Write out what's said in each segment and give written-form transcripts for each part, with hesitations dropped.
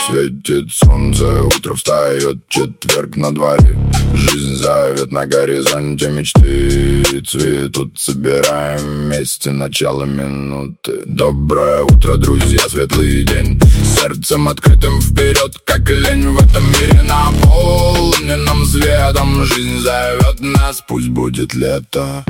Светит солнце, утро встает, четверг на дворе. Жизнь зовет, на горизонте мечты цветут. Собираем вместе начало минуты. Доброе утро, друзья, светлый день. Сердцем открытым вперед, как лень. В этом мире наполненном светом. Жизнь зовет нас, пусть будет лето.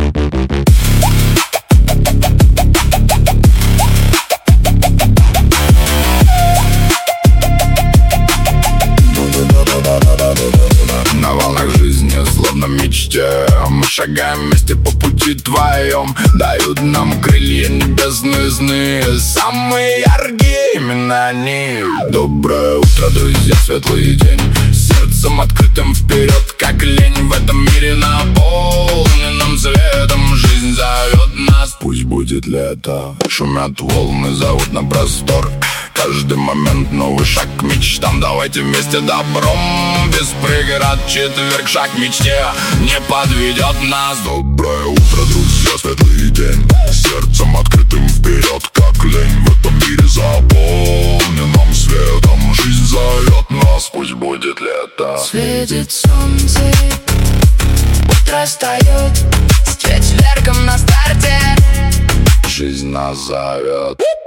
На волнах жизни, словно в мечте, мы шагаем вместе по пути твоем. Дают нам крылья небесные сны, самые яркие именно они. Доброе утро, друзья, светлый день. Сердцем открытым вперед, как лень. В этом мире наполненном светом. Жизнь зовет нас, пусть будет лето. Шумят волны, зовут на простор. Каждый момент новый шаг к мечтам. Давайте вместе добром, без преград. Четверг, шаг к мечте не подведет нас. Доброе утро, друзья, светлый день. Сердцем открытым вперед, как лень. В этом мире заполненном светом. Жизнь зовет нас, пусть будет лето. Светит солнце, утро встает, с четвергом на старте. Жизнь нас зовет.